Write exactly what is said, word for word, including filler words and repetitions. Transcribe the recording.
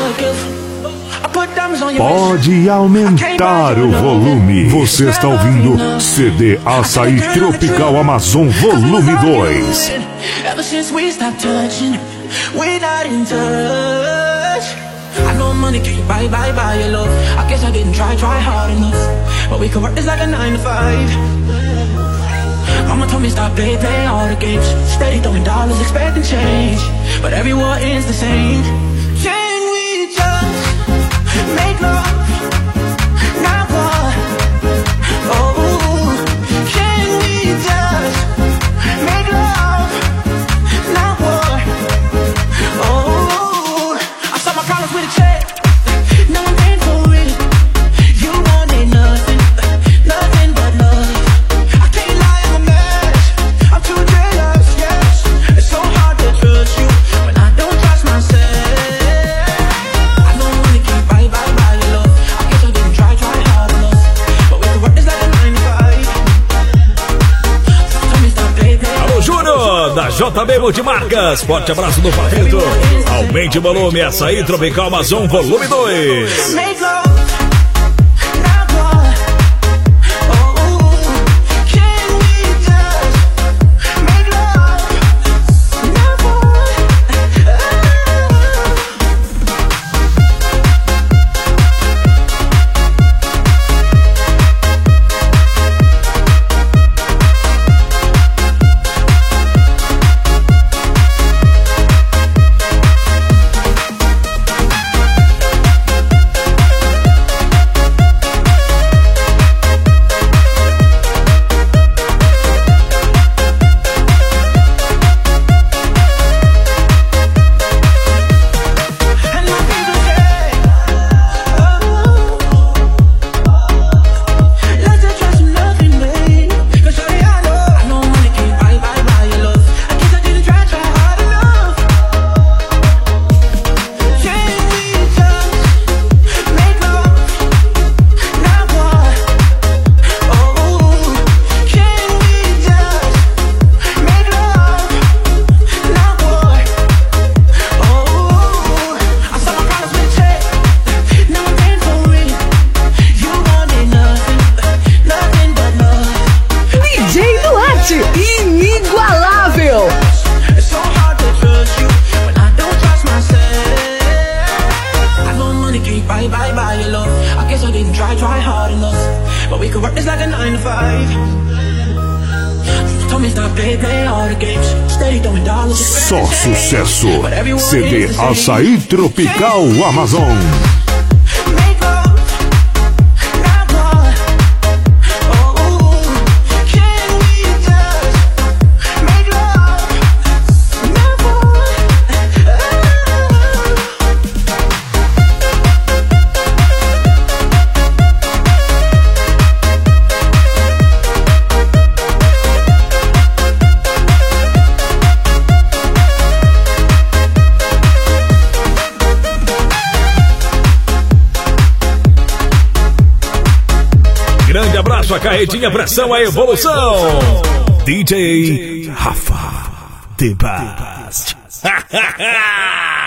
Pode aumentar o volume. Você está ouvindo C D Açaí Tropical Amazon Volume dois. Ever since we stopped touching, we're not in touch. I know money can't buy, buy, buy your love. I guess I didn't try, try hard enough. But we could work this like a nine to five. Mama told me stop, play, play all the games. Steady throwing dollars, expecting change. But every war ends the same. Can we just make love? Not war. Oh, can we just make love? Not war. Oh, I saw my problems with a check. No one paid for it. You wanted nothing, nothing but love. I can't lie, I'm a mess. I'm too jealous, yes. It's so hard to trust you when I don't trust myself. I know money can't buy, buy, buy your love. I guess I didn't try, try hard enough. But we could work this like a nine to five. Tell me stop, play, play. Alô, Júnior, da J B Multimarcas. Forte abraço do Patrito. Aumente o volume, Açaí Tropical Amazon Volume dois. Make love, not war. Oh, can we just make love, not war? And my people say, oh, let's just try some loving, babe. 'Cause shawty, I know, I know money can't buy, buy, buy your love. I guess I didn't try, try hard enough. Can we just make love, not war? Oh, can we just make love, not war? Oh, I saw my problems with a check. No one paid for it. You wanted nothing, nothing but love. D J Duarte, inigualável. It's so hard to trust you when I don't trust myself. I know money can't buy, buy, buy your love. I guess I didn't try, try hard enough. But we could work this like a nine to five. Told me stop, play, play all the games. Steady throwing dollars. Só sucesso. But every war C D ends the same. Açaí Tropical Amazon. Make love, not war. Oh, can we just make love, not war? Grande abraço, a carretinha pressão, a evolução. D J Rafa The Best.